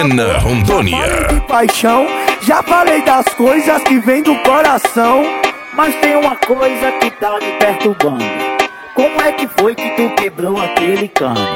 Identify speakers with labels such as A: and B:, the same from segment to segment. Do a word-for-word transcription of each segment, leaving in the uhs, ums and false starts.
A: Arena, Rondônia.
B: Já falei de paixão, já falei das coisas que vêm do coração.
C: Mas tem uma coisa que tá me perturbando. Como é que foi que tu quebrou aquele cano?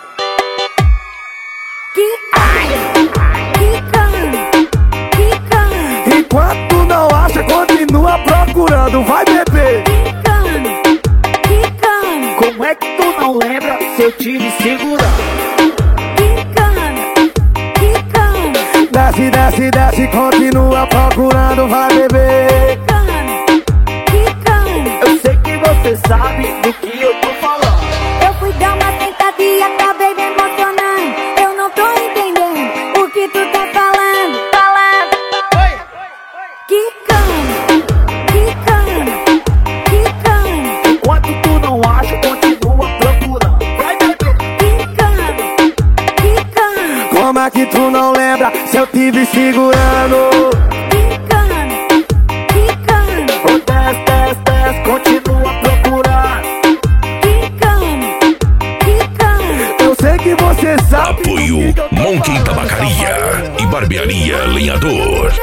D: Que ai, que cano, que cano.
B: Enquanto tu não acha, continua procurando, vai beber.
D: Que cano, que cano.
C: Como é que tu não lembra se eu tive segurando?
D: Que cano, que cano.
B: Desce, desce, desce, continua procurando, vai beber.
D: Que cano, que cano.
C: Eu sei que você sabe do que eu tô falando.
D: Eu fui dar uma sentada e acabei me emocionando. Eu não tô entendendo o que tu tá falando. Falando. Que cano, que cano, que cano.
C: Enquanto tu não acha, continua procurando. Vai beber.
D: Que cano, que cano.
B: Como é que tu não lembra se eu tive segurando?
D: Que cano, que cano.
C: Oh, desce, desce, desce, continua procurando.
D: Que cano, que cano.
B: Eu sei que você sabe.
A: Apoio Monkey Tabacaria e Barbearia Lenhador.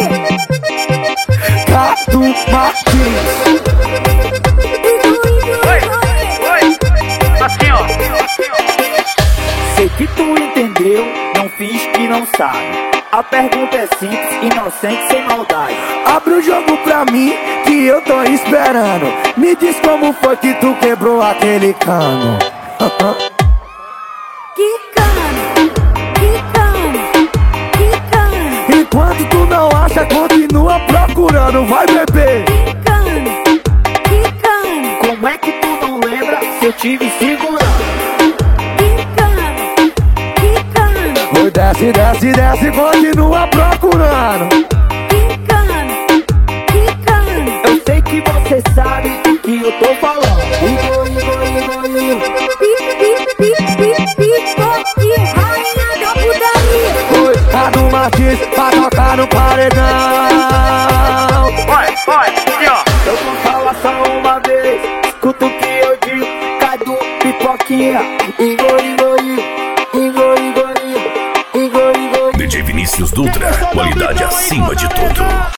B: Cato Martins.
C: Assim, ó. Sei que tu entendeu, não fiz que não sabe. A pergunta é simples, inocente, sem maldade.
B: Abre o jogo pra mim que eu tô esperando. Me diz como foi que tu quebrou aquele cano.
D: Que cano, que cano, que cano.
B: Enquanto tu não acha, continua procurando, vai beber.
D: Que cano, que cano.
C: Como é que tu não lembra se eu tive segurando?
D: Que cano, que cano.
B: Oi, desce, desce, desce, continua procurando.
D: Que cano, que cano.
C: Eu sei que você sabe do que eu tô falando. Igor, Igor, Igor, Igor.
D: Pi, pi, pi, pi, pi, pi, rainha da putaria.
B: Oi, Cato Martins, pra tocar no paredão.
C: Vai, vai, aqui ó. Eu vou falar só uma vez. Escuta o que eu digo. Cadu, pipoquinha. Igor, Igor, Igor. Igor, Igor, Igor. Igor, Igor.
A: D J Vinícius Dutra, qualidade acima de tudo.